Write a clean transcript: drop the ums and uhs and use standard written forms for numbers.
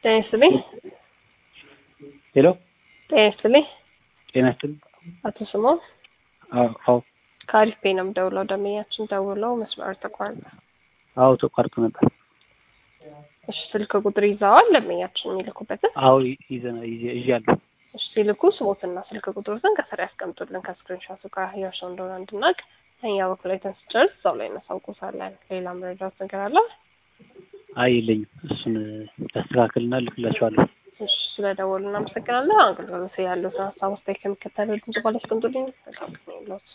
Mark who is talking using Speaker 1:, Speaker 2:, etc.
Speaker 1: ጤናስልኝ
Speaker 2: ሄሎ
Speaker 1: ጤናስልኝ
Speaker 2: ጤናስልኝ
Speaker 1: አቶ ስምኦን
Speaker 2: አዎ
Speaker 1: ካሪፍ ነው ደውለው ደመኛችን ደውለው መስመር ተቋርጧል።
Speaker 2: አዎ ተቋርጦ ነበር።
Speaker 1: እሺ ስልክ ቁጥር ይዘዋል ደመኛችን የሚልኩበት?
Speaker 2: አዎ ይዣለሁ።
Speaker 1: እሺ ሲልኩ ስሞትና ስልክ ቁጥሩን ከስር ያስቀምጡልን ከስክሪንሾቱ ጋር ያርሰው እንደሆነ እንድናቅ እኛ በኩል ላይ ተንስጨርስ እዛው ላይ እናሳውቁታለን። ሌላ መረጃት ነገር አለ?
Speaker 2: አይ የለኝም። እሱን ያስተካክልና ልክላችኋለሁ።
Speaker 1: እሺ ስለደወሉ እናመሰግናለን። አገልግሎት ያለው ሀሳብ አስተያየት ከሚከተለው ድምጽ ባለ አስቀምጡልኝ።